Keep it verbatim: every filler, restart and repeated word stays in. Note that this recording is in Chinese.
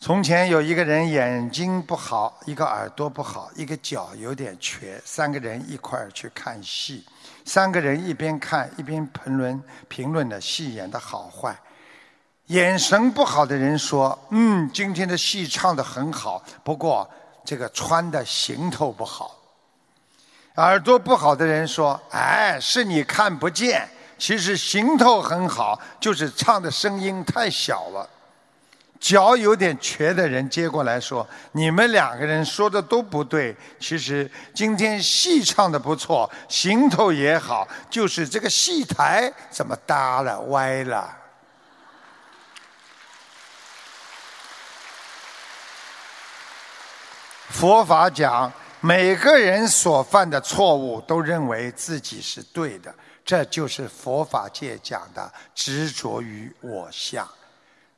从前有一个人眼睛不好，一个耳朵不好，一个脚有点瘸，三个人一块儿去看戏。三个人一边看一边评论评论的戏演的好坏。眼神不好的人说：“嗯，今天的戏唱得很好，不过这个穿的行头不好。”耳朵不好的人说：“哎，是你看不见，其实行头很好，就是唱的声音太小了。”脚有点瘸的人接过来说：“你们两个人说的都不对，其实今天戏唱的不错，行头也好，就是这个戏台怎么搭了歪了。”佛法讲，每个人所犯的错误都认为自己是对的，这就是佛法界讲的执着于我相。